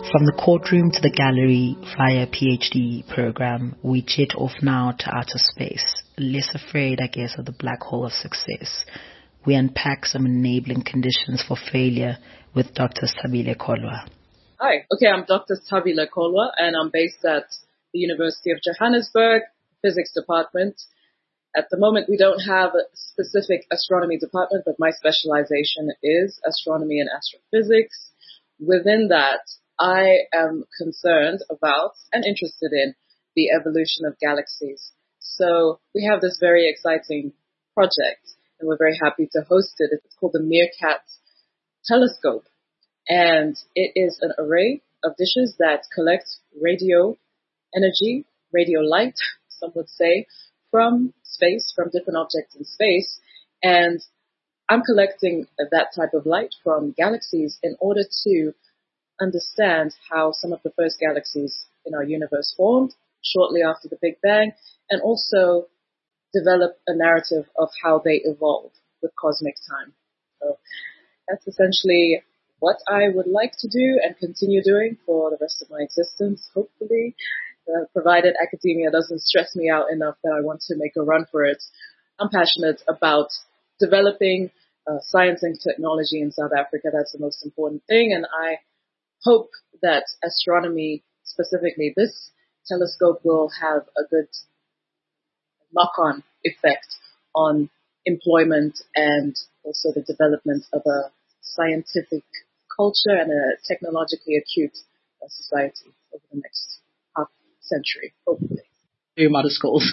From the courtroom to the gallery via PhD program, we jet off now to outer space, less afraid, I guess, of the black hole of success. We unpack some enabling conditions for failure with Dr. Thabile Kholwa. Hi, I'm Dr. Thabile Kholwa, and I'm based at the University of Johannesburg, Physics Department. At the moment, we don't have a specific astronomy department, but my specialization is astronomy and astrophysics. Within that, I am concerned about and interested in the evolution of galaxies. So we have this very exciting project, and we're very happy to host it. It's called the Meerkat Telescope, and it is an array of dishes that collect radio energy, radio light, some would say, from space, from different objects in space. And I'm collecting that type of light from galaxies in order to understand how some of the first galaxies in our universe formed shortly after the Big Bang, and also develop a narrative of how they evolved with cosmic time. So that's essentially what I would like to do and continue doing for the rest of my existence, hopefully, provided academia doesn't stress me out enough that I want to make a run for it. I'm passionate about developing science and technology in South Africa. That's the most important thing, and I hope that astronomy, specifically this telescope, will have a good knock-on effect on employment and also the development of a scientific culture and a technologically acute society over the next half century, hopefully. Very modest goals.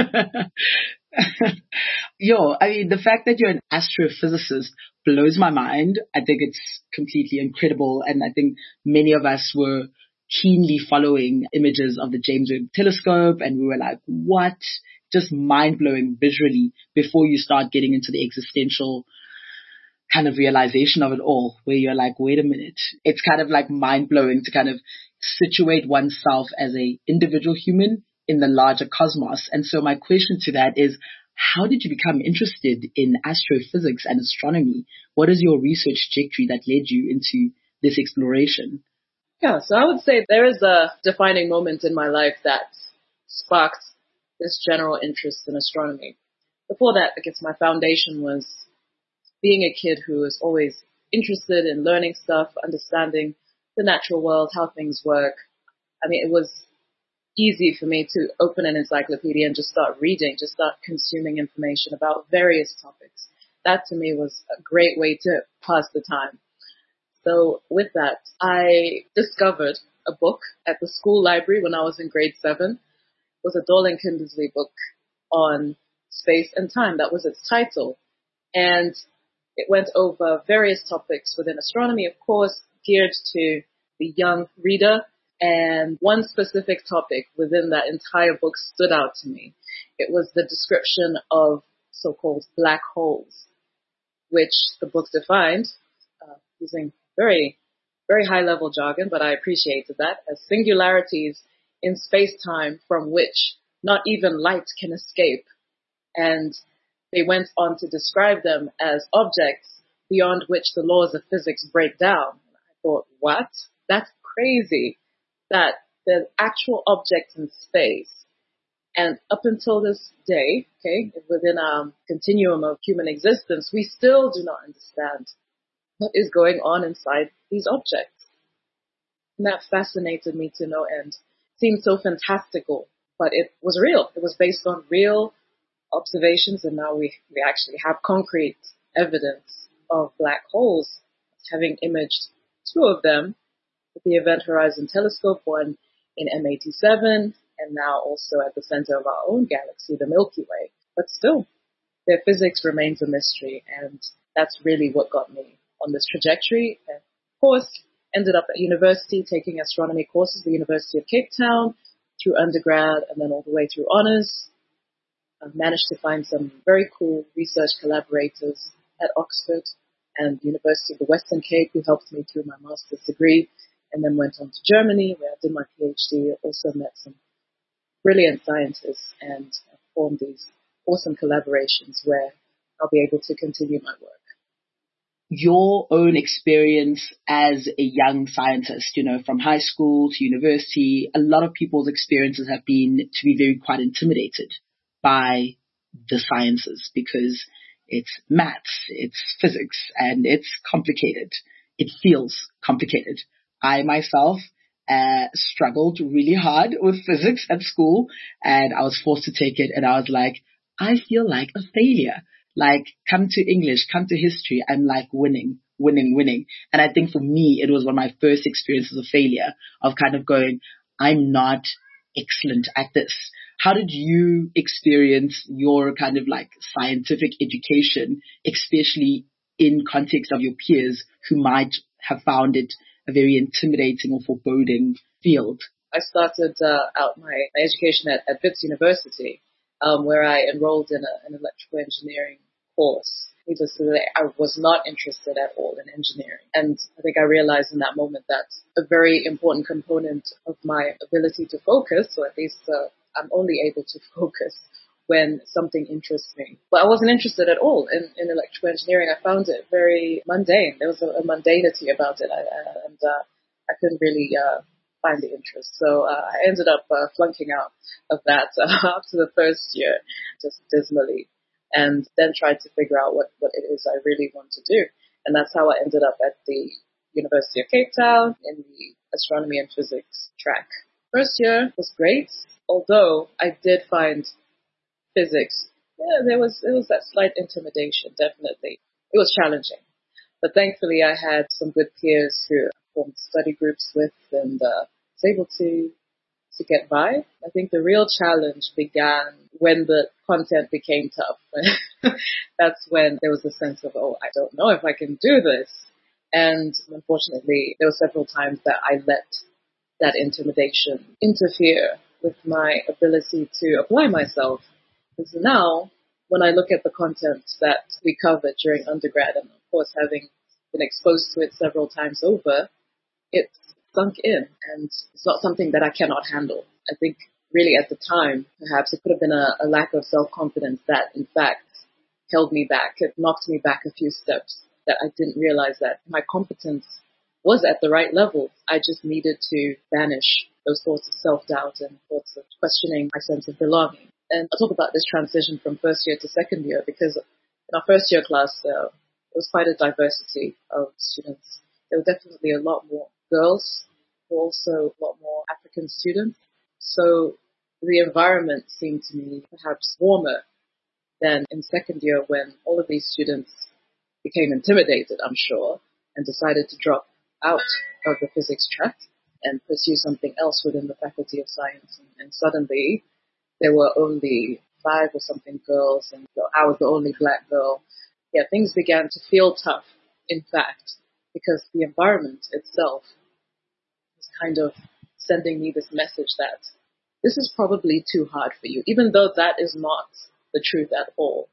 The fact that you're an astrophysicist blows my mind. I think it's completely incredible. And I think many of us were keenly following images of the James Webb Telescope, and we were like, what? Just mind-blowing visually before you start getting into the existential kind of realization of it all, where you're like, wait a minute. It's kind of like mind-blowing to kind of situate oneself as a individual human in the larger cosmos. And so my question to that is, how did you become interested in astrophysics and astronomy? What is your research trajectory that led you into this exploration? Yeah, so I would say there is a defining moment in my life that sparked this general interest in astronomy. Before that, I guess my foundation was being a kid who was always interested in learning stuff, understanding the natural world, how things work. I mean, it was easy for me to open an encyclopedia and just start reading, just start consuming information about various topics. That to me was a great way to pass the time. So with that, I discovered a book at the school library when I was in grade 7. It was a Dorling Kindersley book on space and time. That was its title. And it went over various topics within astronomy, of course, geared to the young reader. And one specific topic within that entire book stood out to me. It was the description of so-called black holes, which the book defined using very, very high-level jargon, but I appreciated that, as singularities in space-time from which not even light can escape. And they went on to describe them as objects beyond which the laws of physics break down. I thought, what? That's crazy. That there's actual objects in space. And up until this day, within our continuum of human existence, we still do not understand what is going on inside these objects. And that fascinated me to no end. It seemed so fantastical, but it was real. It was based on real observations, and now we actually have concrete evidence of black holes, having imaged 2 of them with the Event Horizon Telescope, one in M87, and now also at the center of our own galaxy, the Milky Way. But still, their physics remains a mystery, and that's really what got me on this trajectory. And of course, ended up at university taking astronomy courses, the University of Cape Town, through undergrad and then all the way through honors. I've managed to find some very cool research collaborators at Oxford and University of the Western Cape who helped me through my master's degree, and then went on to Germany where I did my PhD. Also met some brilliant scientists and formed these awesome collaborations where I'll be able to continue my work. your own experience as a young scientist, from high school to university, a lot of people's experiences have been to be very quite intimidated by the sciences because it's maths, it's physics, and it's complicated. It feels complicated. I myself struggled really hard with physics at school, and I was forced to take it, and I was like, I feel like a failure. Like, come to English, come to history, I'm like winning. And I think for me, it was one of my first experiences of failure, of kind of going, I'm not excellent at this. How did you experience your kind of like scientific education, especially in context of your peers who might have found it a very intimidating or foreboding field? I started out my education at Wits University, where I enrolled in an electrical engineering course. Needless to say, I was not interested at all in engineering. And I think I realized in that moment that a very important component of my ability to focus, or at least I'm only able to focus when something interests me. But I wasn't interested at all in electrical engineering. I found it very mundane. There was a mundanity about it, and I couldn't really find the interest. So I ended up flunking out of that after the first year, just dismally, and then tried to figure out what it is I really want to do. And that's how I ended up at the University of Cape Town in the astronomy and physics track. First year was great, although I did find physics, there was that slight intimidation, definitely. It was challenging. But thankfully I had some good peers who I formed study groups with, and was able to get by. I think the real challenge began when the content became tough. That's when there was a sense of, I don't know if I can do this. And unfortunately, there were several times that I let that intimidation interfere with my ability to apply myself. Because now, when I look at the content that we covered during undergrad, and of course having been exposed to it several times over, it's sunk in, and it's not something that I cannot handle. I think really at the time, perhaps it could have been a lack of self-confidence that in fact held me back. It knocked me back a few steps, that I didn't realize that my competence was at the right level. I just needed to banish those thoughts of self-doubt and thoughts of questioning my sense of belonging. And I'll talk about this transition from first year to second year, because in our first year class, there was quite a diversity of students. There were definitely a lot more girls, but also a lot more African students. So the environment seemed to me perhaps warmer than in second year, when all of these students became intimidated, I'm sure, and decided to drop out of the physics track and pursue something else within the Faculty of Science. And suddenly there were only 5 or something girls, and I was the only black girl. Yeah, things began to feel tough, in fact, because the environment itself was kind of sending me this message that this is probably too hard for you, even though that is not the truth at all.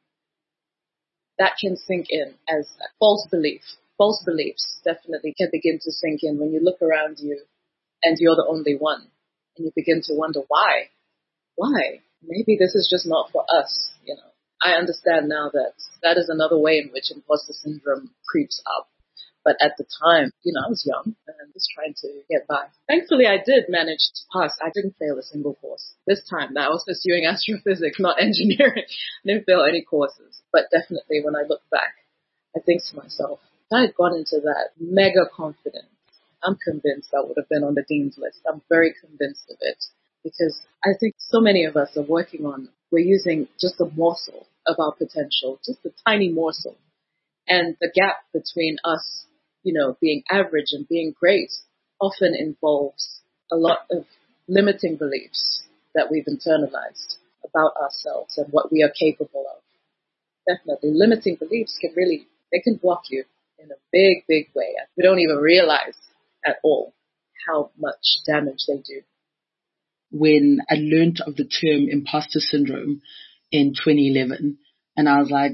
That can sink in as a false belief. False beliefs definitely can begin to sink in when you look around you and you're the only one, and you begin to wonder why. Why? Maybe this is just not for us, I understand now that that is another way in which imposter syndrome creeps up. But at the time, I was young and just trying to get by. Thankfully, I did manage to pass. I didn't fail a single course. This time, I was pursuing astrophysics, not engineering. I didn't fail any courses. But definitely, when I look back, I think to myself, if I had gone into that mega confident, I'm convinced I would have been on the dean's list. I'm very convinced of it. Because I think so many of us are we're using just a morsel of our potential, just a tiny morsel. And the gap between us, being average and being great often involves a lot of limiting beliefs that we've internalized about ourselves and what we are capable of. Definitely, limiting beliefs they can block you in a big, big way. We don't even realize at all how much damage they do. When I learned of the term imposter syndrome in 2011, and I was like,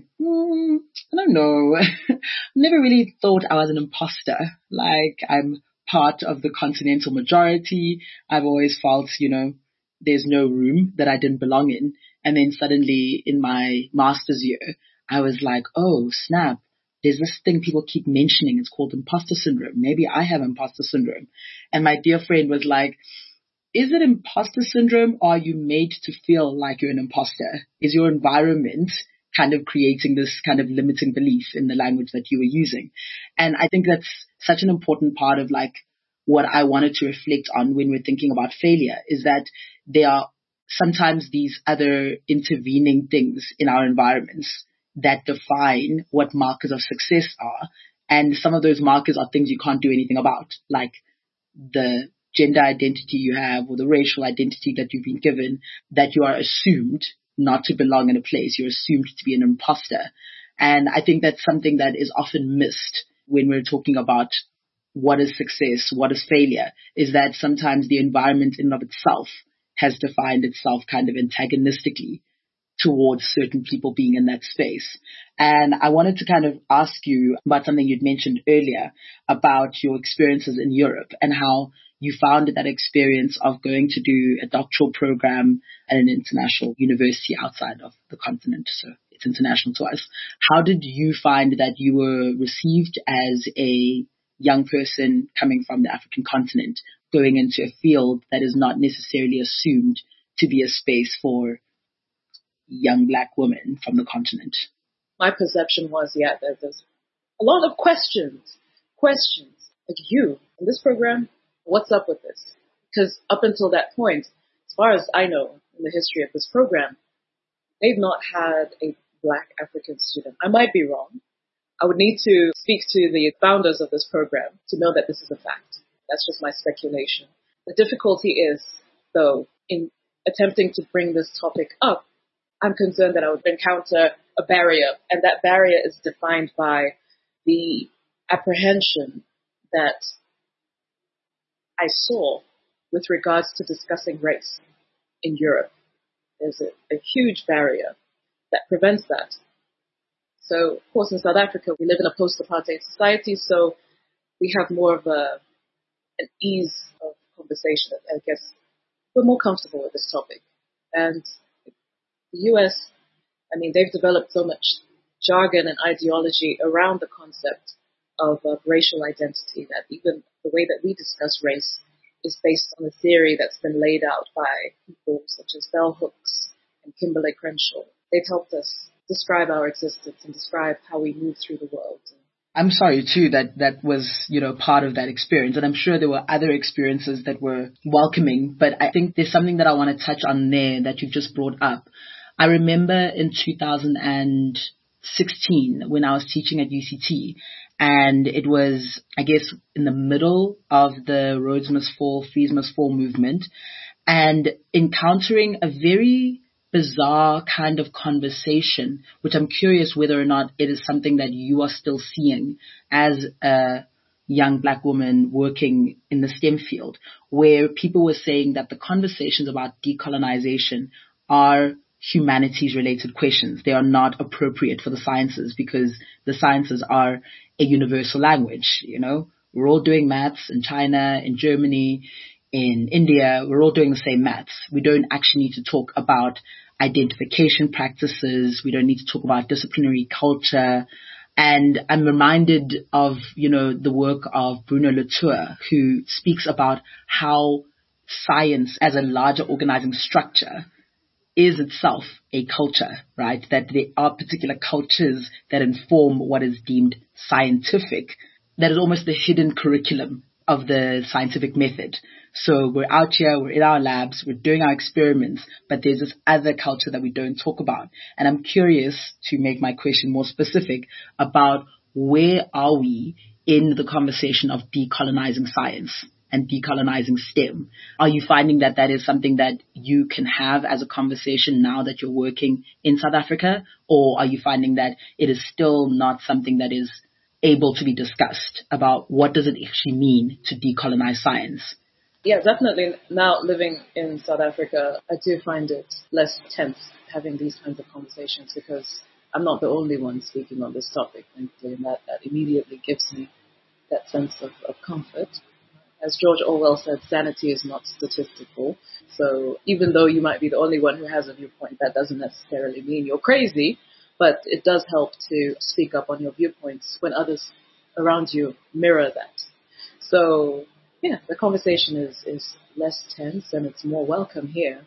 I don't know. Never really thought I was an imposter. Like, I'm part of the continental majority. I've always felt, there's no room that I didn't belong in. And then suddenly in my master's year, I was like, oh, snap. there's this thing people keep mentioning. It's called imposter syndrome. Maybe I have imposter syndrome. And my dear friend was like, is it imposter syndrome, or are you made to feel like you're an imposter? Is your environment kind of creating this kind of limiting belief in the language that you were using? And I think that's such an important part of like what I wanted to reflect on when we're thinking about failure, is that there are sometimes these other intervening things in our environments that define what markers of success are. And some of those markers are things you can't do anything about, like the gender identity you have or the racial identity that you've been given, that you are assumed not to belong in a place. You're assumed to be an imposter. And I think that's something that is often missed when we're talking about what is success, what is failure, is that sometimes the environment in and of itself has defined itself kind of antagonistically towards certain people being in that space. And I wanted to kind of ask you about something you'd mentioned earlier about your experiences in Europe and how you found that experience of going to do a doctoral program at an international university outside of the continent. So it's international to us. How did you find that you were received as a young person coming from the African continent, going into a field that is not necessarily assumed to be a space for young Black women from the continent? My perception was, that there's a lot of questions. Like, you, in this program, what's up with this? Because up until that point, as far as I know in the history of this program, they've not had a Black African student. I might be wrong. I would need to speak to the founders of this program to know that this is a fact. That's just my speculation. The difficulty is, though, in attempting to bring this topic up, I'm concerned that I would encounter a barrier, and that barrier is defined by the apprehension that I saw with regards to discussing race in Europe. There's a huge barrier that prevents that. So, of course, in South Africa, we live in a post-apartheid society, so we have more of an ease of conversation. I guess we're more comfortable with this topic. And the US, they've developed so much jargon and ideology around the concept of racial identity that even the way that we discuss race is based on a theory that's been laid out by people such as Bell Hooks and Kimberlé Crenshaw. They've helped us describe our existence and describe how we move through the world. I'm sorry too that was, part of that experience. And I'm sure there were other experiences that were welcoming, but I think there's something that I want to touch on there that you've just brought up. I remember in 2016 when I was teaching at UCT, and it was, I guess, in the middle of the Rhodes Must Fall, Fees Must Fall movement, and encountering a very bizarre kind of conversation, which I'm curious whether or not it is something that you are still seeing as a young Black woman working in the STEM field, where people were saying that the conversations about decolonization are humanities related questions. They are not appropriate for the sciences because the sciences are a universal language. We're all doing maths in China, in Germany, in India. We're all doing the same maths. We don't actually need to talk about identification practices. We don't need to talk about disciplinary culture. And I'm reminded of, the work of Bruno Latour, who speaks about how science as a larger organizing structure is itself a culture, right? That there are particular cultures that inform what is deemed scientific. That is almost the hidden curriculum of the scientific method. So we're out here, we're in our labs, we're doing our experiments, but there's this other culture that we don't talk about. And I'm curious to make my question more specific about where are we in the conversation of decolonizing science and decolonizing STEM? Are you finding that that is something that you can have as a conversation now that you're working in South Africa? Or are you finding that it is still not something that is able to be discussed about what does it actually mean to decolonize science? Yeah, definitely. Now living in South Africa, I do find it less tense having these kinds of conversations because I'm not the only one speaking on this topic, thankfully, and that immediately gives me that sense of comfort. As George Orwell said, sanity is not statistical. So even though you might be the only one who has a viewpoint, that doesn't necessarily mean you're crazy. But it does help to speak up on your viewpoints when others around you mirror that. So, yeah, the conversation is less tense and it's more welcome here.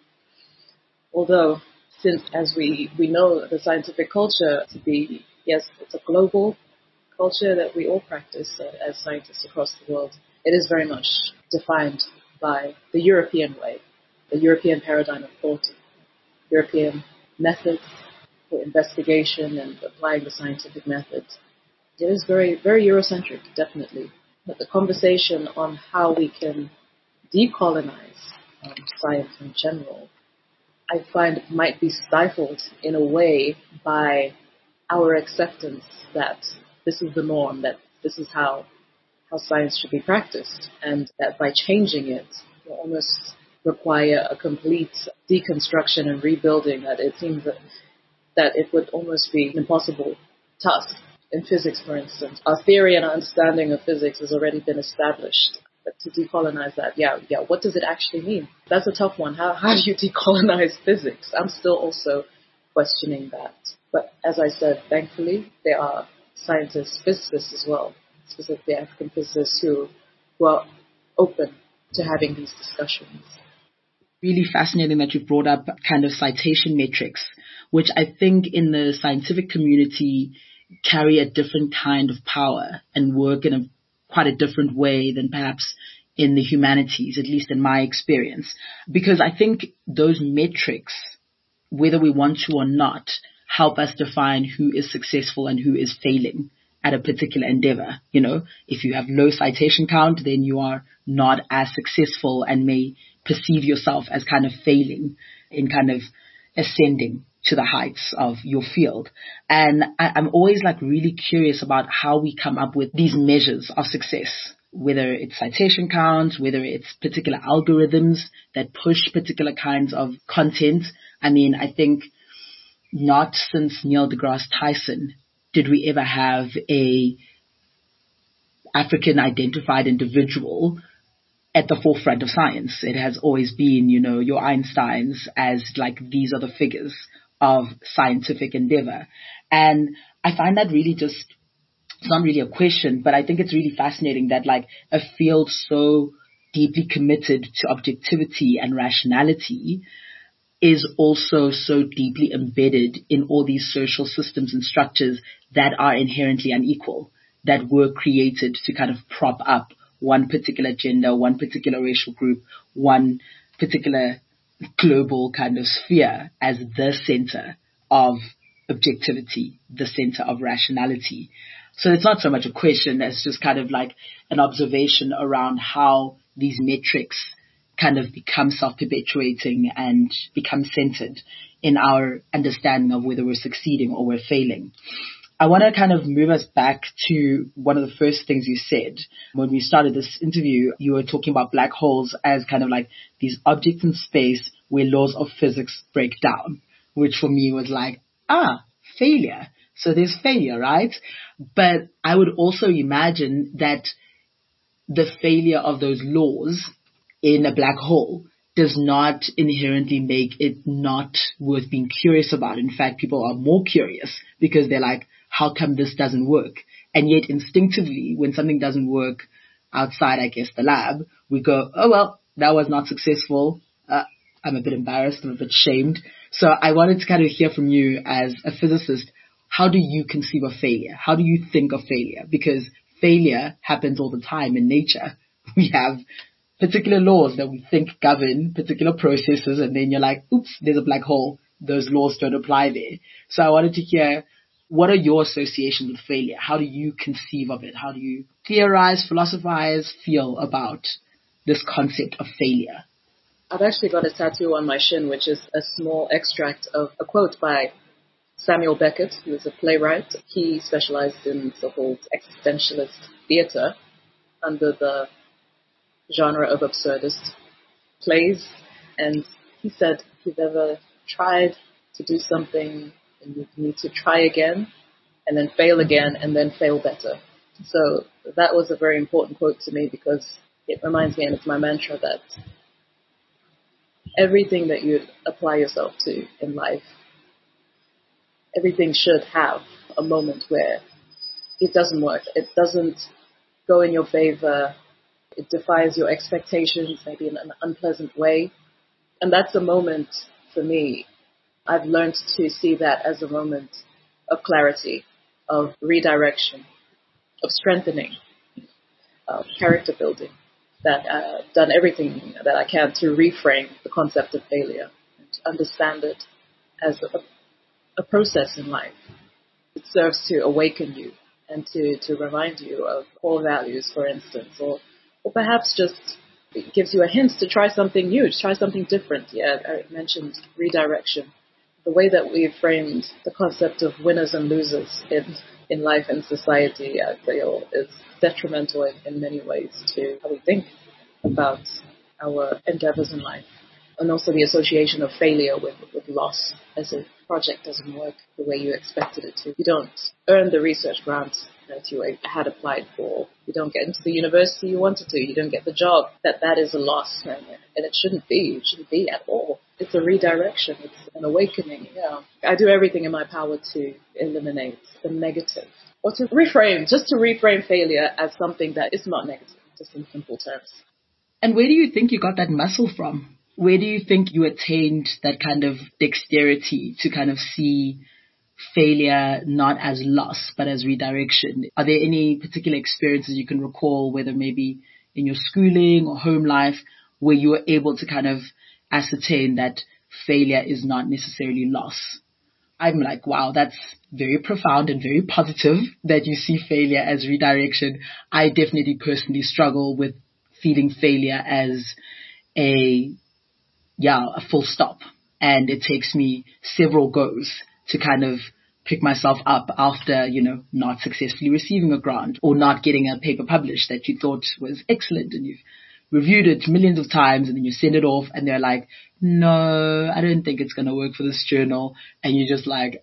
Although, since as we know the scientific culture to be, yes, it's a global culture that we all practice as scientists across the world, it is very much defined by the European way, the European paradigm of thought, European methods for investigation and applying the scientific methods. It is very, very Eurocentric, definitely. But the conversation on how we can decolonize science in general, I find might be stifled in a way by our acceptance that this is the norm, that this is how science should be practiced, and that by changing it will almost require a complete deconstruction and rebuilding, that it seems that it would almost be an impossible task. In physics, for instance, our theory and our understanding of physics has already been established. But to decolonize that, what does it actually mean? That's a tough one. How do you decolonize physics? I'm still also questioning that. But as I said, thankfully, there are scientists, physicists as well, specifically African physicists who are open to having these discussions. Really fascinating that you brought up kind of citation metrics, which I think in the scientific community carry a different kind of power and work in quite a different way than perhaps in the humanities, at least in my experience. Because I think those metrics, whether we want to or not, help us define who is successful and who is failing at a particular endeavor. You know, if you have low citation count, then you are not as successful and may perceive yourself as kind of failing in kind of ascending to the heights of your field. And I'm always like really curious about how we come up with these measures of success, whether it's citation counts, whether it's particular algorithms that push particular kinds of content. I mean, I think not since Neil deGrasse Tyson did we ever have a African identified individual at the forefront of science. It has always been, you know, your Einsteins as like these are the figures of scientific endeavor. And I find that really just, it's not really a question, but I think it's really fascinating that like a field so deeply committed to objectivity and rationality is also so deeply embedded in all these social systems and structures that are inherently unequal, that were created to kind of prop up one particular gender, one particular racial group, one particular global kind of sphere as the center of objectivity, the center of rationality. So it's not so much a question as just kind of like an observation around how these metrics kind of become self-perpetuating and become centered in our understanding of whether we're succeeding or we're failing. I want to kind of move us back to one of the first things you said. When we started this interview, you were talking about black holes as kind of like these objects in space where laws of physics break down, which for me was like, failure. So there's failure, right? But I would also imagine that the failure of those laws in a black hole does not inherently make it not worth being curious about. In fact, people are more curious because they're like, how come this doesn't work? And yet instinctively, when something doesn't work outside, I guess, the lab, we go, oh, well, that was not successful. I'm a bit embarrassed. I'm a bit shamed. So I wanted to kind of hear from you as a physicist. How do you conceive of failure? How do you think of failure? Because failure happens all the time in nature. We have particular laws that we think govern particular processes, and then you're like, oops, there's a black hole. Those laws don't apply there. So I wanted to hear, what are your associations with failure? How do you conceive of it? How do you theorize, philosophize, feel about this concept of failure? I've actually got a tattoo on my shin, which is a small extract of a quote by Samuel Beckett, who is a playwright. He specialized in so-called existentialist theater under the genre of absurdist plays. And he said, if you've ever tried to do something and you need to try again and then fail again and then fail better. So that was a very important quote to me because it reminds me, and it's my mantra, that everything that you apply yourself to in life, everything should have a moment where it doesn't work. It doesn't go in your favor. It defies your expectations, maybe in an unpleasant way. And that's a moment for me. I've learned to see that as a moment of clarity, of redirection, of strengthening, of character building. That I've done everything that I can to reframe the concept of failure and to understand it as a process in life. It serves to awaken you and to remind you of core values, for instance, or perhaps just it gives you a hint to try something new, to try something different. Yeah, I mentioned redirection. The way that we've framed the concept of winners and losers in life and society, I feel, is detrimental in many ways to how we think about our endeavors in life. And also the association of failure with loss, as a project doesn't work the way you expected it to. You don't earn the research grant that you had applied for. You don't get into the university you wanted to. You don't get the job. That is a loss, and it shouldn't be. It shouldn't be at all. It's a redirection. It's an awakening. Yeah, I do everything in my power to eliminate the negative, or to reframe failure as something that is not negative, just in simple terms. And where do you think you got that muscle from? Where do you think you attained that kind of dexterity to kind of see failure not as loss, but as redirection? Are there any particular experiences you can recall, whether maybe in your schooling or home life, where you were able to kind of ascertain that failure is not necessarily loss? I'm like, wow, that's very profound and very positive that you see failure as redirection. I definitely personally struggle with feeling failure as a full stop. And it takes me several goes to kind of pick myself up after, not successfully receiving a grant or not getting a paper published that you thought was excellent, and you've reviewed it millions of times, and then you send it off and they're like, no, I don't think it's going to work for this journal. And you're just like,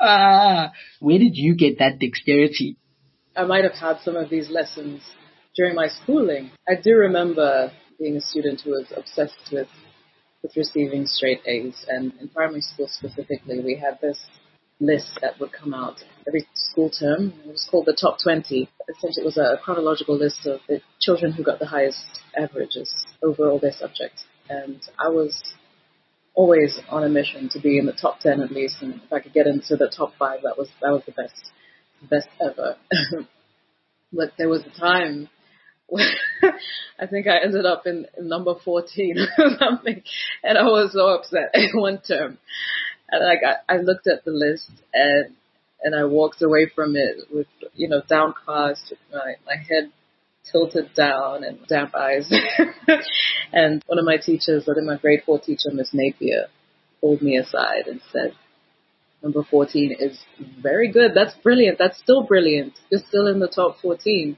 where did you get that dexterity? I might have had some of these lessons during my schooling. I do remember being a student who was obsessed with receiving straight A's, and in primary school specifically, we had this list that would come out every school term. It was called the Top 20. Essentially, it was a chronological list of the children who got the highest averages over all their subjects. And I was always on a mission to be in the top 10 at least, and if I could get into the top 5, that was the best ever. But there was a time I think I ended up in number 14 or something, and I was so upset one term. And I looked at the list and I walked away from it with, downcast, with my head tilted down and damp eyes. And one of my teachers, I think my grade 4 teacher, Miss Napier, pulled me aside and said, number 14 is very good. That's brilliant. That's still brilliant. You're still in the top 14,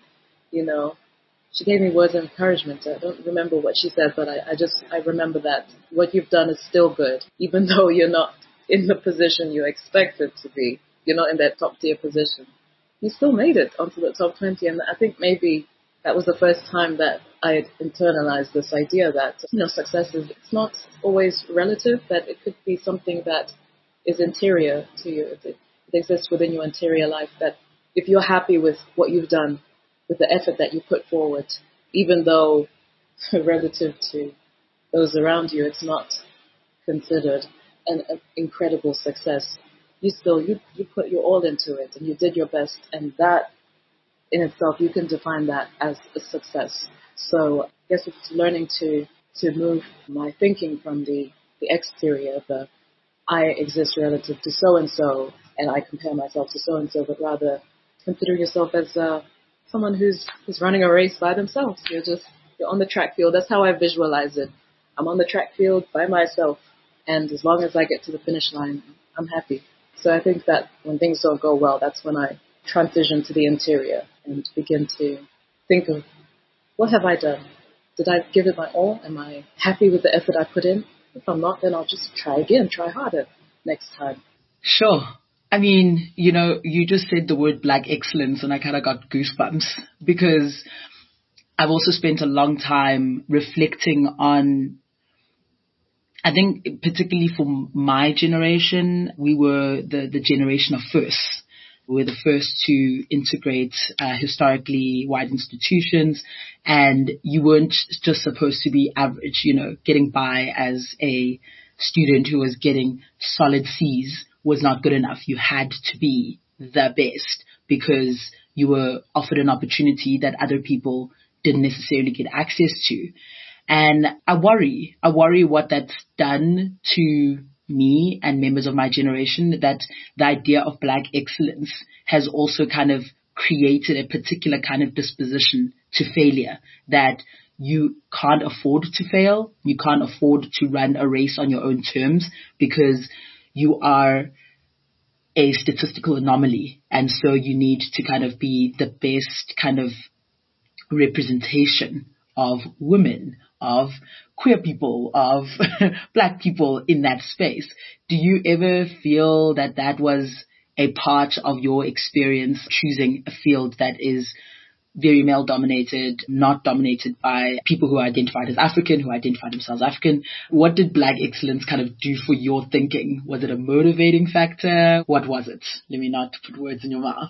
She gave me words of encouragement. I don't remember what she said, but I remember that what you've done is still good, even though you're not in the position you expected to be. You're not in that top tier position. You still made it onto the top 20. And I think maybe that was the first time that I had internalized this idea that, success it's not always relative, that it could be something that is interior to you. It exists within your interior life, that if you're happy with what you've done, with the effort that you put forward, even though relative to those around you, it's not considered an incredible success. You put your all into it, and you did your best, and that in itself, you can define that as a success. So I guess it's learning to move my thinking from the exterior, the I exist relative to so-and-so, and I compare myself to so-and-so, but rather consider yourself as someone who's running a race by themselves. You're on the track field. That's how I visualize it. I'm on the track field by myself, and as long as I get to the finish line, I'm happy. So I think that when things don't go well, that's when I transition to the interior and begin to think of, what have I done? Did I give it my all? Am I happy with the effort I put in? If I'm not, then I'll just try again, try harder next time. Sure. I mean, you just said the word Black excellence, and I kind of got goosebumps, because I've also spent a long time reflecting on I think particularly for my generation, we were the generation of firsts. We were the first to integrate historically wide institutions, and you weren't just supposed to be average, getting by as a student who was getting solid C's was not good enough. You had to be the best because you were offered an opportunity that other people didn't necessarily get access to. And I worry what that's done to me and members of my generation, that the idea of Black excellence has also kind of created a particular kind of disposition to failure, that you can't afford to fail. You can't afford to run a race on your own terms because you are a statistical anomaly. And so you need to kind of be the best kind of representation of women, of queer people, of Black people in that space. Do you ever feel that that was a part of your experience choosing a field that is very male dominated, not dominated by people who are identified as African, who identify themselves African? What did Black excellence kind of do for your thinking? Was it a motivating factor? What was it? Let me not put words in your mouth.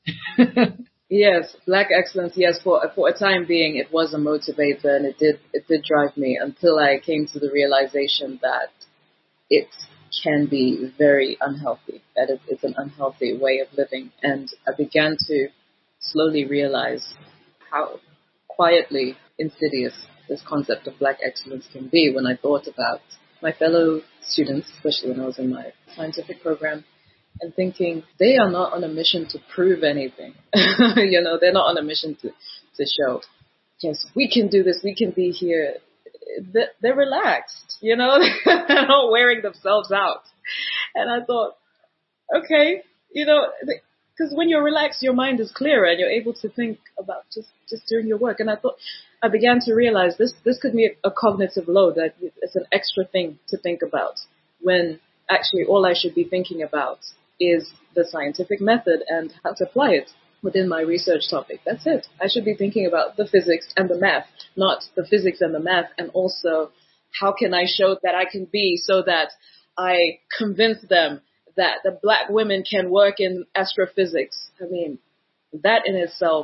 Yes, Black excellence. Yes, for a time being, it was a motivator, and it did drive me until I came to the realization that it can be very unhealthy. That it's an unhealthy way of living, and I began to slowly realize how quietly insidious this concept of Black excellence can be. When I thought about my fellow students, especially when I was in my scientific program, and thinking they are not on a mission to prove anything. They're not on a mission to show, yes, we can do this, we can be here. They're relaxed, they're not wearing themselves out. And I thought, okay, because when you're relaxed, your mind is clearer and you're able to think about just doing your work. And I began to realize this could be a cognitive load, that it's an extra thing to think about, when actually all I should be thinking about is the scientific method and how to apply it within my research topic. That's it. I should be thinking about the physics and the math, not the physics and the math, and also how can I show that I can be, so that I convince them that the Black women can work in astrophysics. I mean, that in itself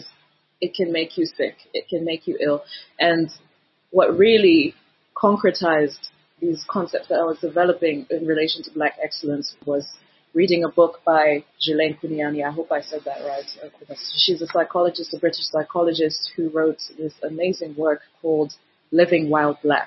it can make you sick. It can make you ill. And what really concretized these concepts that I was developing in relation to Black excellence was reading a book by Ghislaine Kuniani. I hope I said that right. She's a psychologist, a British psychologist, who wrote this amazing work called Living While Black.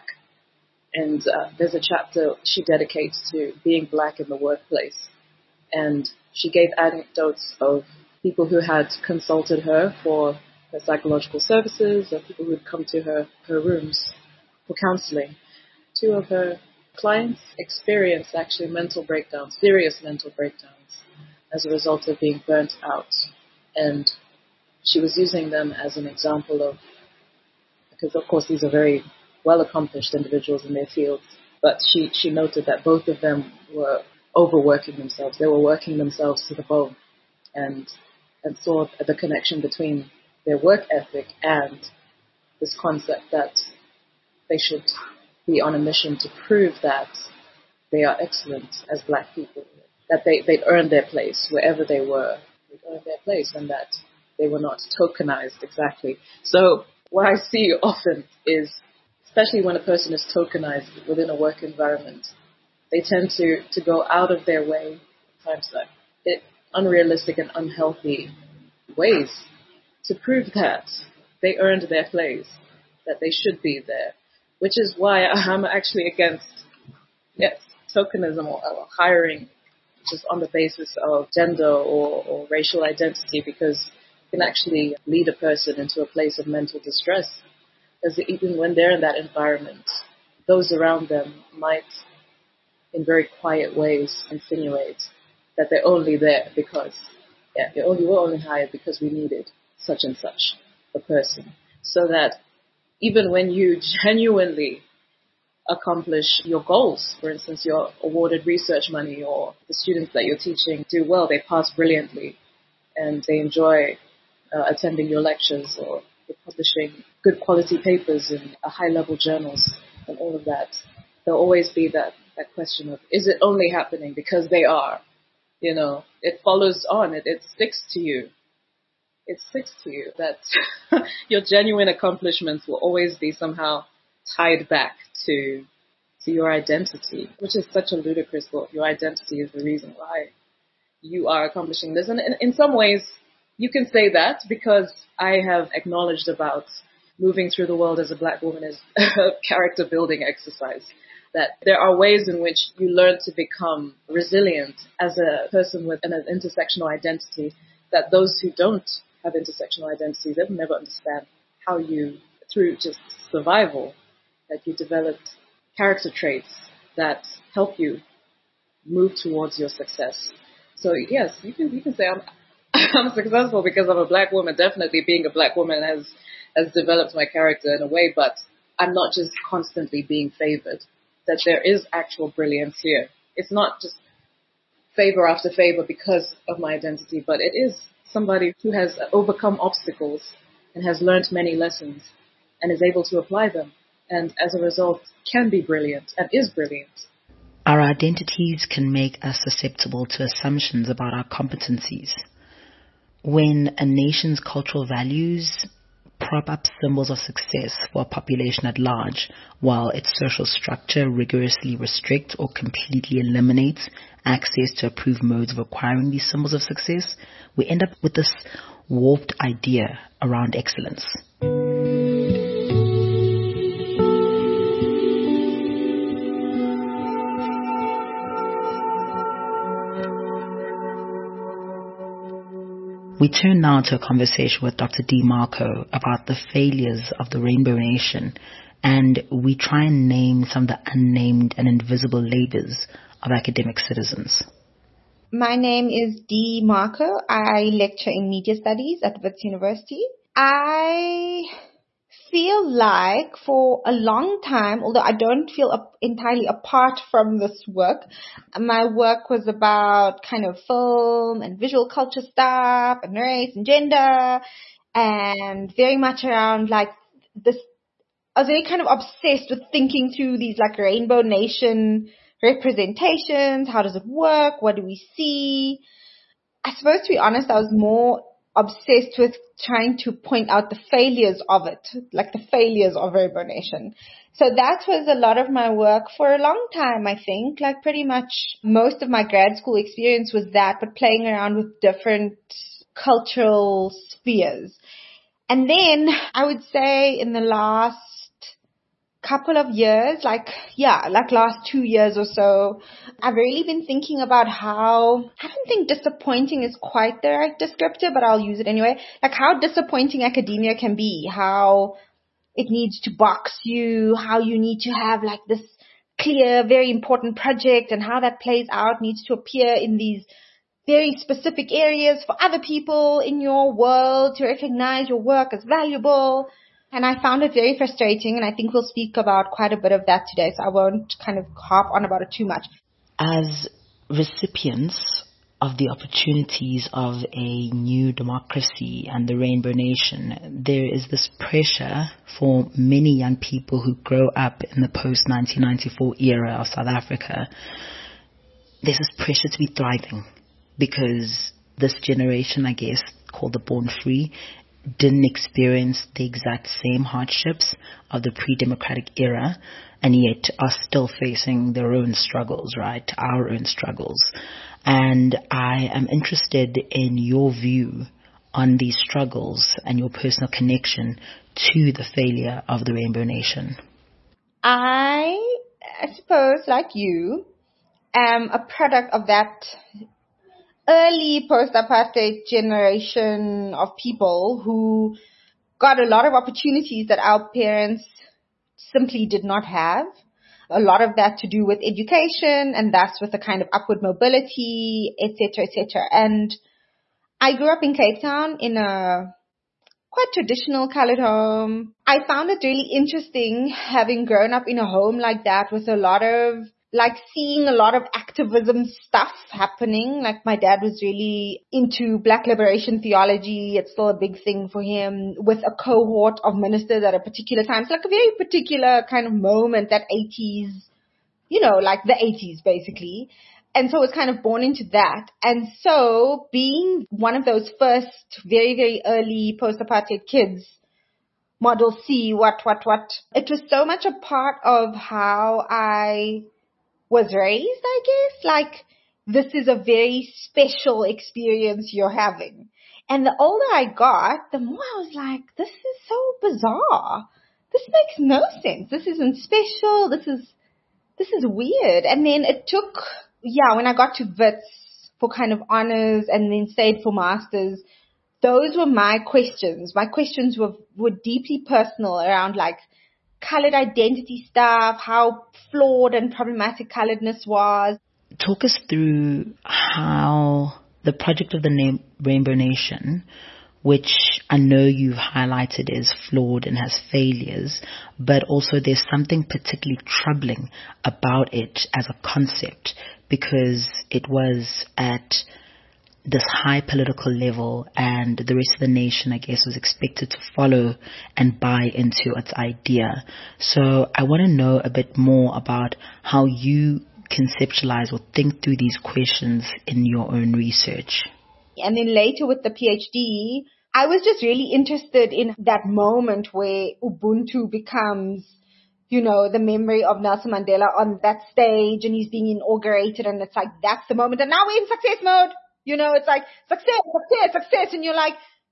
And there's a chapter she dedicates to being Black in the workplace. And she gave anecdotes of people who had consulted her for her psychological services, or people who had come to her rooms for counseling. 2 of her clients experienced actually mental breakdowns, serious mental breakdowns, as a result of being burnt out. And she was using them as an example of, because of course these are very well-accomplished individuals in their fields, but she noted that both of them were overworking themselves. They were working themselves to the bone, and saw the connection between their work ethic and this concept that they should be on a mission to prove that they are excellent as Black people, that they'd earned their place wherever they were. They'd earned their place, and that they were not tokenized exactly. So what I see often is, especially when a person is tokenized within a work environment, they tend to go out of their way, sometimes unrealistic and unhealthy ways, to prove that they earned their place, that they should be there. Which is why I'm actually against, tokenism or hiring just on the basis of gender or racial identity, because it can actually lead a person into a place of mental distress. Because even when they're in that environment, those around them might, in very quiet ways, insinuate that they're only there because, we're only hired because we needed such and such a person. So that even when you genuinely accomplish your goals, for instance, you're awarded research money, or the students that you're teaching do well, they pass brilliantly, and they enjoy attending your lectures, or you're publishing good quality papers in high-level journals and all of that. there'll always be that question of, is it only happening because they are? It follows on. It sticks to you. It sticks to you that your genuine accomplishments will always be somehow tied back to your identity, which is such a ludicrous thought. Your identity is the reason why you are accomplishing this. And in some ways, you can say that because I have acknowledged about moving through the world as a Black woman is a character building exercise. That there are ways in which you learn to become resilient as a person with an intersectional identity that those who don't have intersectional identity, they'll never understand how you, through just survival, that you developed character traits that help you move towards your success. So yes, you can say I'm successful because I'm a Black woman. Definitely being a Black woman has developed my character in a way, but I'm not just constantly being favored. That there is actual brilliance here. It's not just favor after favor because of my identity, but it is somebody who has overcome obstacles and has learned many lessons and is able to apply them. And as a result, can be brilliant and is brilliant. Our identities can make us susceptible to assumptions about our competencies. When a nation's cultural values prop up symbols of success for a population at large, while its social structure rigorously restricts or completely eliminates access to approved modes of acquiring these symbols of success, we end up with this warped idea around excellence. We turn now to a conversation with Dr. D. Marco about the failures of the Rainbow Nation, and we try and name some of the unnamed and invisible labors of academic citizens. My name is D. Marco. I lecture in media studies at Wits University. I feel like for a long time, although I don't feel entirely apart from this work, my work was about kind of film and visual culture stuff and race and gender and very much around like this. I was very kind of obsessed with thinking through these like Rainbow Nation representations. How does it work? What do we see? I suppose, to be honest, I was more obsessed with trying to point out the failures of it, like the failures of Rainbow Nation. So that was a lot of my work for a long time, I think. Like pretty much most of my grad school experience was that, but playing around with different cultural spheres. And then I would say in the last couple of years, like last 2 years or so, I've really been thinking about how, I don't think disappointing is quite the right descriptor, but I'll use it anyway, like how disappointing academia can be, how it needs to box you, how you need to have like this clear, very important project, and how that plays out needs to appear in these very specific areas for other people in your world to recognize your work as valuable. And I found it very frustrating, and I think we'll speak about quite a bit of that today, so I won't kind of harp on about it too much. As recipients of the opportunities of a new democracy and the Rainbow Nation, there is this pressure for many young people who grow up in the post-1994 era of South Africa. There's this pressure to be thriving because this generation, I guess, called the Born Free, didn't experience the exact same hardships of the pre-democratic era and yet are still facing their own struggles, right? Our own struggles. And I am interested in your view on these struggles and your personal connection to the failure of the Rainbow Nation. I suppose, like you, am a product of that early post-apartheid generation of people who got a lot of opportunities that our parents simply did not have. A lot of that to do with education, and thus with a kind of upward mobility, etc., etc. And I grew up in Cape Town in a quite traditional colored home. I found it really interesting having grown up in a home like that with a lot of seeing a lot of activism stuff happening. Like my dad was really into Black liberation theology. It's still a big thing for him, with a cohort of ministers at a particular time. It's like a very particular kind of moment, that 80s like the 80s basically. And so I was kind of born into that. And so being one of those first very, very early post-apartheid kids, Model C, what. It was so much a part of how I was raised, I guess. Like, this is a very special experience you're having. And the older I got, the more I was like, this is so bizarre. This makes no sense. This isn't special. This is weird. And then it took, when I got to Wits for kind of honors and then stayed for masters, those were my questions. My questions were deeply personal around like colored identity stuff, how flawed and problematic coloredness was. Talk us through how the project of the Rainbow Nation, which I know you've highlighted is flawed and has failures, but also there's something particularly troubling about it as a concept, because it was at this high political level and the rest of the nation, I guess, was expected to follow and buy into its idea. So I want to know a bit more about how you conceptualize or think through these questions in your own research. And then later with the PhD, I was just really interested in that moment where Ubuntu becomes, the memory of Nelson Mandela on that stage and he's being inaugurated, and it's like, that's the moment. And now we're in success mode. It's like success. And you're like,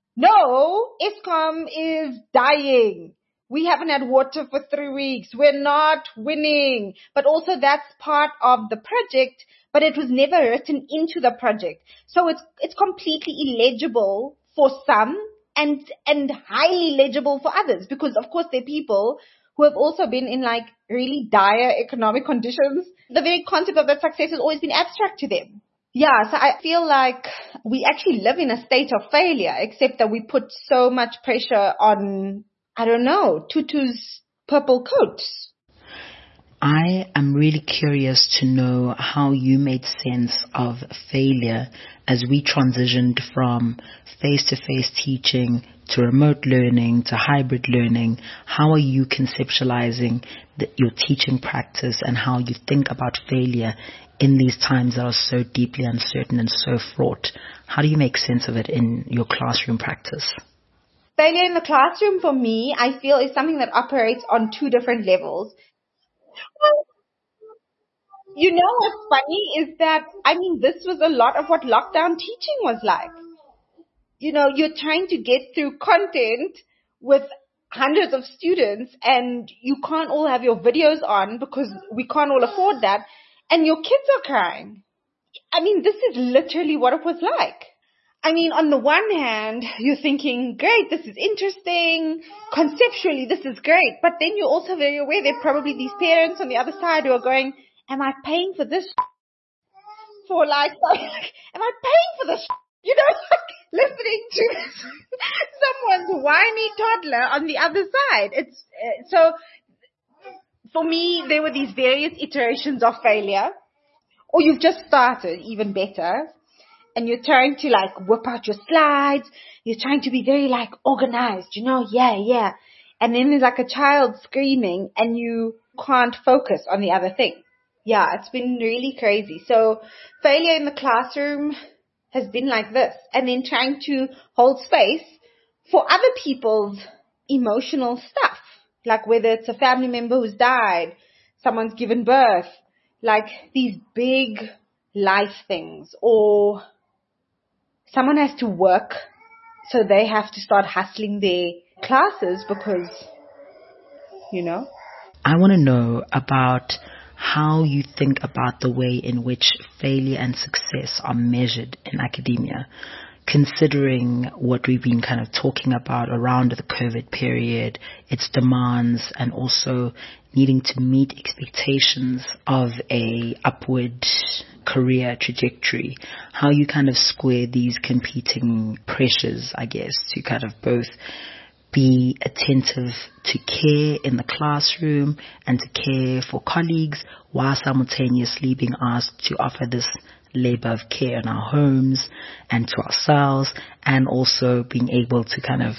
no, Eskom is dying. We haven't had water for 3 weeks. We're not winning. But also that's part of the project, but it was never written into the project. So it's completely illegible for some and highly legible for others, because of course there are people who have also been in like really dire economic conditions. The very concept of that success has always been abstract to them. Yeah, so I feel like we actually live in a state of failure, except that we put so much pressure on, Tutu's purple coats. I am really curious to know how you made sense of failure as we transitioned from face-to-face teaching to remote learning to hybrid learning. How are you conceptualizing your teaching practice and how you think about failure in these times that are so deeply uncertain and so fraught? How do you make sense of it in your classroom practice? Failure in the classroom for me, I feel, is something that operates on 2 different levels. What's funny is that, this was a lot of what lockdown teaching was like. You're trying to get through content with hundreds of students and you can't all have your videos on because we can't all afford that. And your kids are crying. This is literally what it was like. On the one hand, you're thinking, great, this is interesting. Conceptually, this is great. But then you're also very aware there are probably these parents on the other side who are going, am I paying for this? Am I paying for this? Listening to someone's whiny toddler on the other side. So for me, there were these various iterations of failure. Or you've just started, even better. And you're trying to whip out your slides. You're trying to be very organized, yeah. And then there's a child screaming and you can't focus on the other thing. Yeah, it's been really crazy. So failure in the classroom has been like this. And then trying to hold space for other people's emotional stuff. Whether it's a family member who's died, someone's given birth, these big life things, or someone has to work, so they have to start hustling their classes because, I want to know about how you think about the way in which failure and success are measured in academia, considering what we've been kind of talking about around the COVID period, its demands, and also needing to meet expectations of a upward career trajectory, how you kind of square these competing pressures, I guess, to kind of both be attentive to care in the classroom and to care for colleagues while simultaneously being asked to offer this labor of care in our homes and to ourselves, and also being able to kind of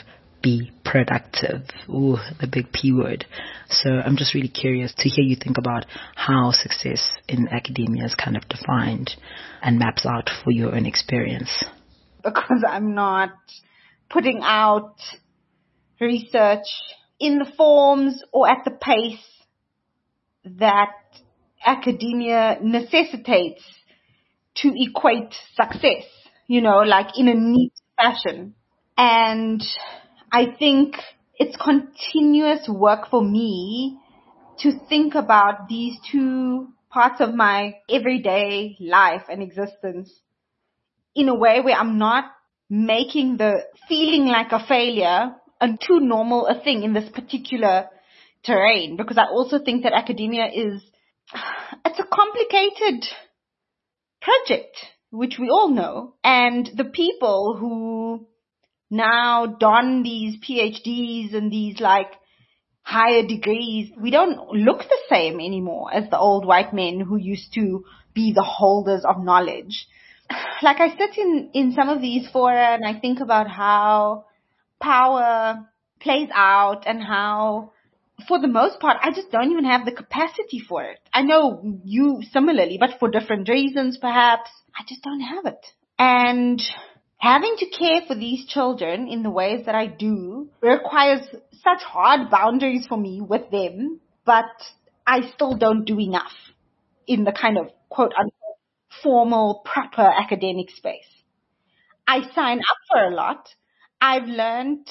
be productive. Ooh, the big P word. So I'm just really curious to hear you think about how success in academia is kind of defined and maps out for your own experience. Because I'm not putting out research in the forms or at the pace that academia necessitates to equate success, like in a neat fashion. And I think it's continuous work for me to think about these two parts of my everyday life and existence in a way where I'm not making the feeling like a failure a too normal a thing in this particular terrain. Because I also think that academia it's a complicated project, which we all know. And the people who now don these PhDs and these like higher degrees, we don't look the same anymore as the old white men who used to be the holders of knowledge. Like I sit in some of these fora and I think about how power plays out and how, for the most part, I just don't even have the capacity for it. I know you similarly, but for different reasons perhaps, I just don't have it. And having to care for these children in the ways that I do requires such hard boundaries for me with them, but I still don't do enough in the kind of quote-unquote formal, proper academic space. I sign up for a lot. I've learned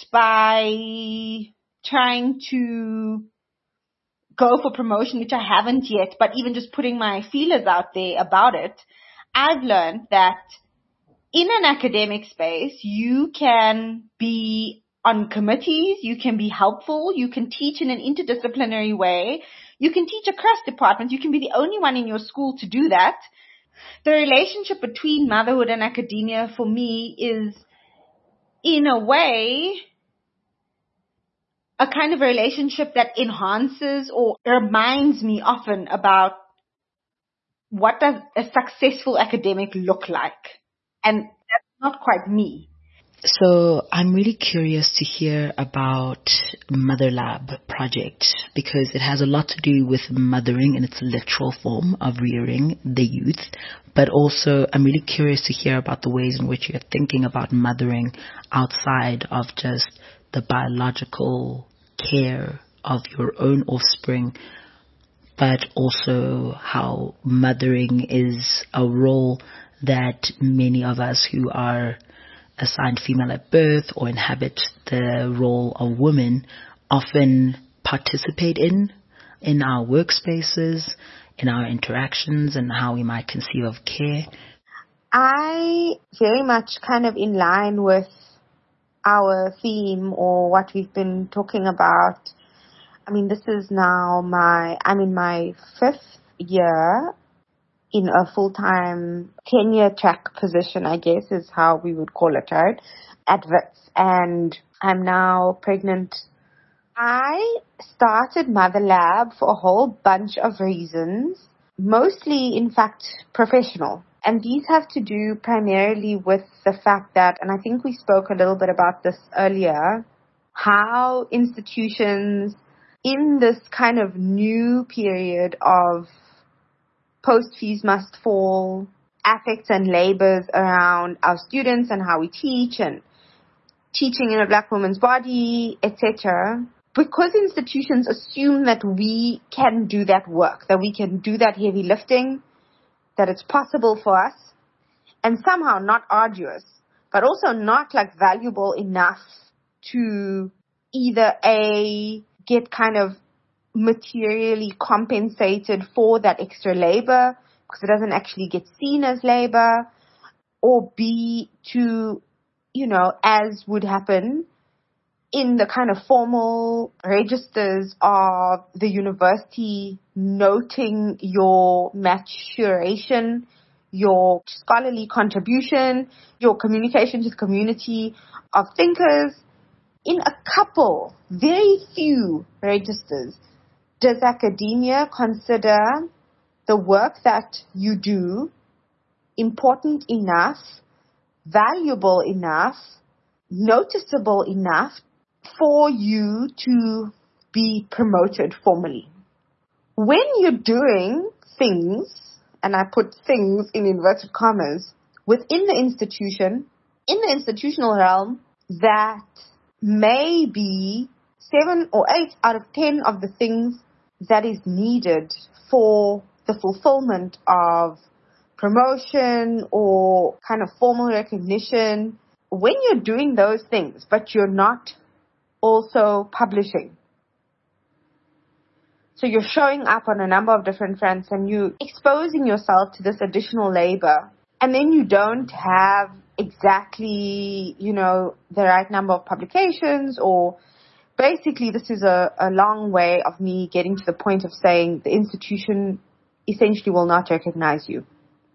by trying to go for promotion, which I haven't yet, but even just putting my feelers out there about it, I've learned that in an academic space, you can be on committees, you can be helpful, you can teach in an interdisciplinary way, you can teach across departments, you can be the only one in your school to do that. The relationship between motherhood and academia for me is, in a way, a kind of relationship that enhances or reminds me often about what does a successful academic look like. And that's not quite me. So I'm really curious to hear about Mother Lab project because it has a lot to do with mothering in its literal form of rearing the youth. But also I'm really curious to hear about the ways in which you're thinking about mothering outside of just the biological care of your own offspring, but also how mothering is a role that many of us who are assigned female at birth or inhabit the role of women often participate in our workspaces, in our interactions, and how we might conceive of care. I very much kind of in line with our theme or what we've been talking about. I mean, this is now I'm in my 5th year in a full-time tenure track position, I guess is how we would call it, right? At Wits. And I'm now pregnant. I started Mother Lab for a whole bunch of reasons, mostly, in fact, professional. And these have to do primarily with the fact that, and I think we spoke a little bit about this earlier, how institutions in this kind of new period of post-fees must fall, affects and labors around our students and how we teach and teaching in a black woman's body, etc. Because institutions assume that we can do that work, that we can do that heavy lifting, that it's possible for us, and somehow not arduous, but also not like valuable enough to either get kind of materially compensated for that extra labor because it doesn't actually get seen as labor, or B, to, as would happen in the kind of formal registers of the university noting your maturation, your scholarly contribution, your communication to the community of thinkers. In a couple, very few registers, does academia consider the work that you do important enough, valuable enough, noticeable enough for you to be promoted formally. When you're doing things, and I put things in inverted commas, within the institution, in the institutional realm, that may be 7 or 8 out of 10 of the things that is needed for the fulfillment of promotion or kind of formal recognition. When you're doing those things, but you're not also publishing, so you're showing up on a number of different fronts and you're exposing yourself to this additional labor, and then you don't have exactly, the right number of publications, or basically this is a long way of me getting to the point of saying the institution essentially will not recognize you.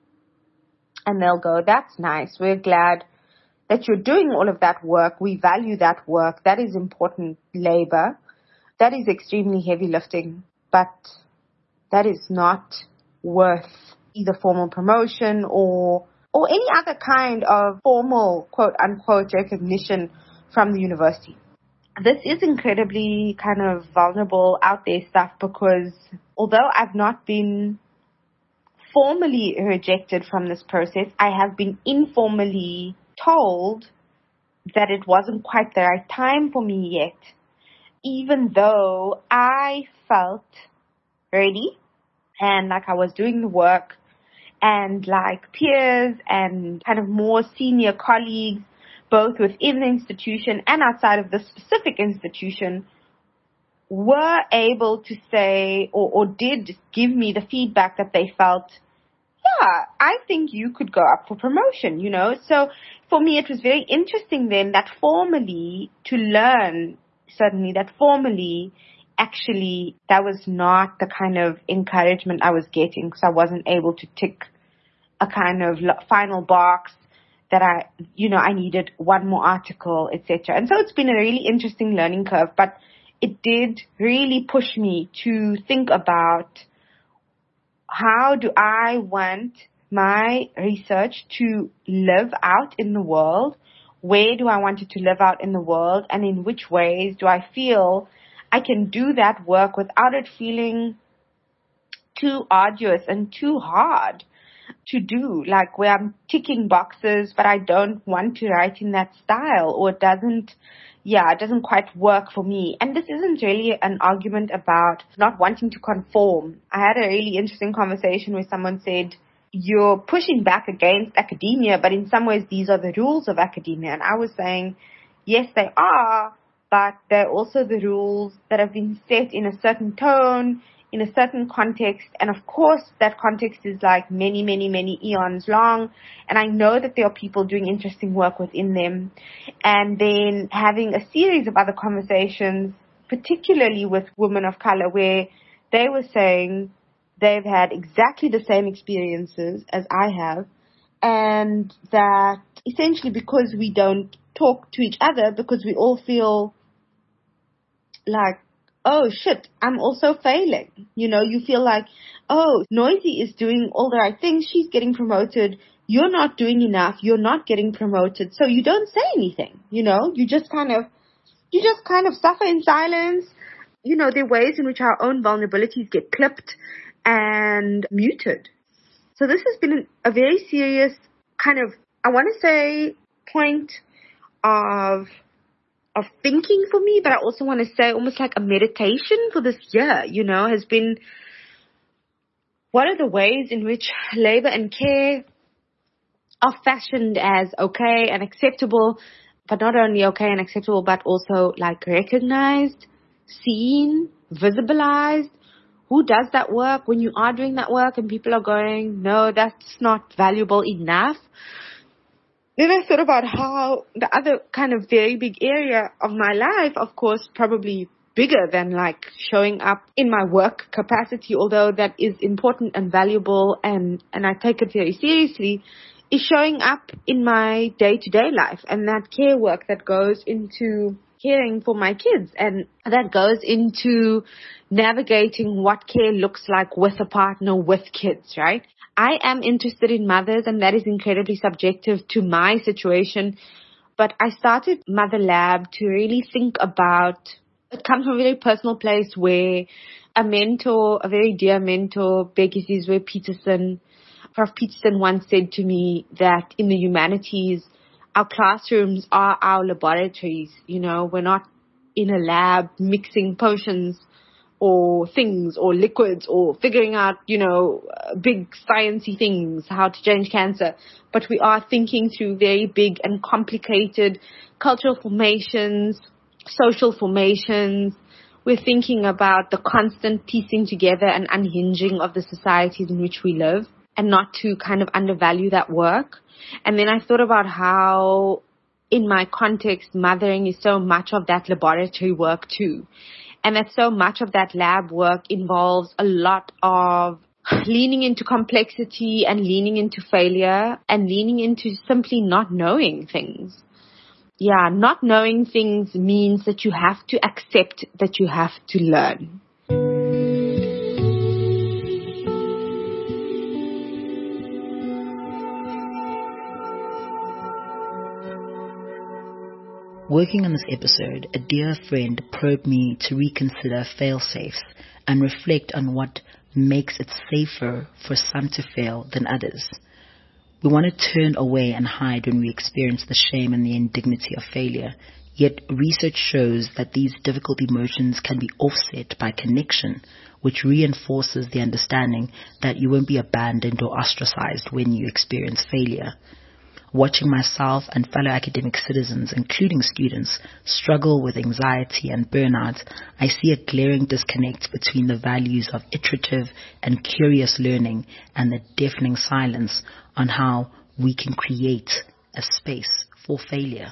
And they'll go, that's nice. We're glad that you're doing all of that work. We value that work. That is important labor. That is extremely heavy lifting, but that is not worth either formal promotion or any other kind of formal, quote unquote, recognition from the university. This is incredibly kind of vulnerable, out there stuff, because although I've not been formally rejected from this process, I have been informally told that it wasn't quite the right time for me yet, even though I felt ready and like I was doing the work, and like peers and kind of more senior colleagues, both within the institution and outside of the specific institution, were able to say or did give me the feedback that they felt, yeah, I think you could go up for promotion, So for me, it was very interesting then that formally to learn, certainly that formally, actually, that was not the kind of encouragement I was getting, because I wasn't able to tick a kind of final box that I needed one more article, etc. And so it's been a really interesting learning curve, but it did really push me to think about, how do I want my research to live out in the world? Where do I want it to live out in the world? And in which ways do I feel I can do that work without it feeling too arduous and too hard to do, like where I'm ticking boxes, but I don't want to write in that style, or it doesn't quite work for me. And this isn't really an argument about not wanting to conform. I had a really interesting conversation where someone said, you're pushing back against academia, but in some ways these are the rules of academia. And I was saying, yes, they are, but they're also the rules that have been set in a certain tone, in a certain context. And of course, that context is like many, many, many eons long. And I know that there are people doing interesting work within them. And then having a series of other conversations, particularly with women of color, where they were saying they've had exactly the same experiences as I have. And that essentially because we don't talk to each other, because we all feel like, oh shit, I'm also failing. You feel like, oh, Noisy is doing all the right things. She's getting promoted. You're not doing enough. You're not getting promoted. So you don't say anything. You just kind of suffer in silence. There are ways in which our own vulnerabilities get clipped and muted. So this has been a very serious kind of, I want to say, point of thinking for me, but I also want to say almost like a meditation for this year, has been what are the ways in which labor and care are fashioned as okay and acceptable, but not only okay and acceptable, but also like recognized, seen, visibilized. Who does that work when you are doing that work and people are going, no, that's not valuable enough? Then I thought about how the other kind of very big area of my life, of course, probably bigger than like showing up in my work capacity, although that is important and valuable and I take it very seriously, is showing up in my day-to-day life, and that care work that goes into caring for my kids, and that goes into navigating what care looks like with a partner, with kids, right? I am interested in mothers, and that is incredibly subjective to my situation. But I started Mother Lab to really think about, it comes from a very personal place where a mentor, a very dear mentor, Becky Sizwe Peterson, Prof. Peterson once said to me that in the humanities, our classrooms are our laboratories. You know, we're not in a lab mixing potions or things or liquids or figuring out, big sciencey things, how to change cancer. But we are thinking through very big and complicated cultural formations, social formations. We're thinking about the constant piecing together and unhinging of the societies in which we live, and not to kind of undervalue that work. And then I thought about how, in my context, mothering is so much of that laboratory work too. And that so much of that lab work involves a lot of leaning into complexity and leaning into failure and leaning into simply not knowing things. Yeah, not knowing things means that you have to accept that you have to learn. Working on this episode, a dear friend probed me to reconsider fail-safes and reflect on what makes it safer for some to fail than others. We want to turn away and hide when we experience the shame and the indignity of failure. Yet research shows that these difficult emotions can be offset by connection, which reinforces the understanding that you won't be abandoned or ostracized when you experience failure. Watching myself and fellow academic citizens, including students, struggle with anxiety and burnout, I see a glaring disconnect between the values of iterative and curious learning and the deafening silence on how we can create a space for failure.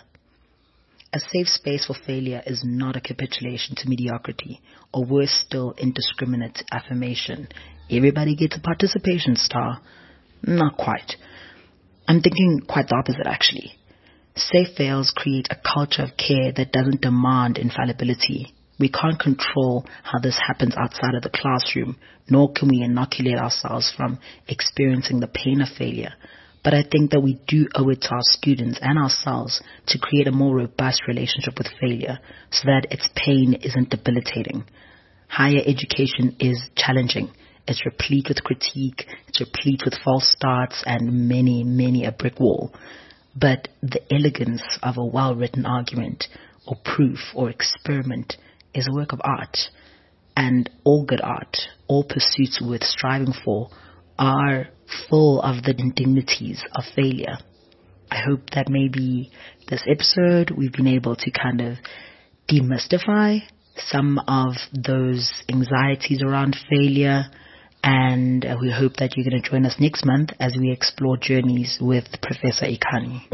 A safe space for failure is not a capitulation to mediocrity, or worse still, indiscriminate affirmation. Everybody gets a participation star. Not quite. I'm thinking quite the opposite, actually. Safe fails create a culture of care that doesn't demand infallibility. We can't control how this happens outside of the classroom, nor can we inoculate ourselves from experiencing the pain of failure. But I think that we do owe it to our students and ourselves to create a more robust relationship with failure so that its pain isn't debilitating. Higher education is challenging. It's replete with critique, it's replete with false starts and many a brick wall. But the elegance of a well-written argument or proof or experiment is a work of art. And all good art, all pursuits worth striving for, are full of the indignities of failure. I hope that maybe this episode we've been able to kind of demystify some of those anxieties around failure. And we hope that you're going to join us next month as we explore journeys with Professor Ikani.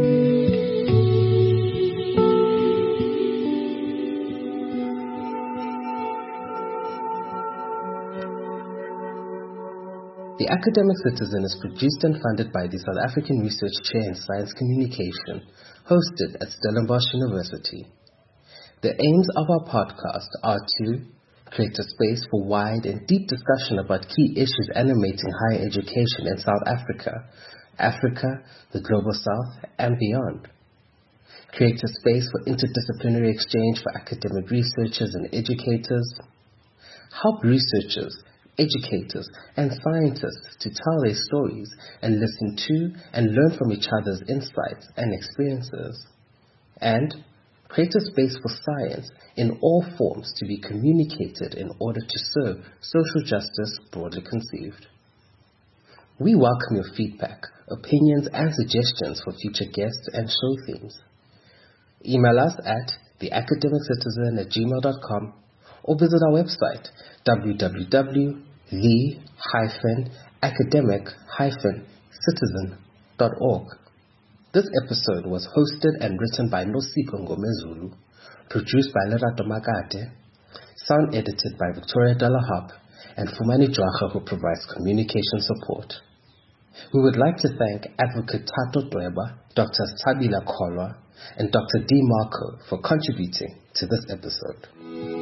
The Academic Citizen is produced and funded by the South African Research Chair in Science Communication, hosted at Stellenbosch University. The aims of our podcast are to create a space for wide and deep discussion about key issues animating higher education in South Africa, Africa, the Global South, and beyond. Create a space for interdisciplinary exchange for academic researchers and educators. Help researchers, educators, and scientists to tell their stories and listen to and learn from each other's insights and experiences. And create a space for science in all forms to be communicated in order to serve social justice broadly conceived. We welcome your feedback, opinions, and suggestions for future guests and show themes. Email us at theacademiccitizen@gmail.com or visit our website www.the-academic-citizen.org. This episode was hosted and written by Nosipho Ngomezulu, produced by Lerato Makate, sound edited by Victoria Delaharp, and Fumani Jwacha, who provides communication support. We would like to thank Advocate Tato Dweba, Dr. Tabila Kolwa, and Dr. D. Marco for contributing to this episode.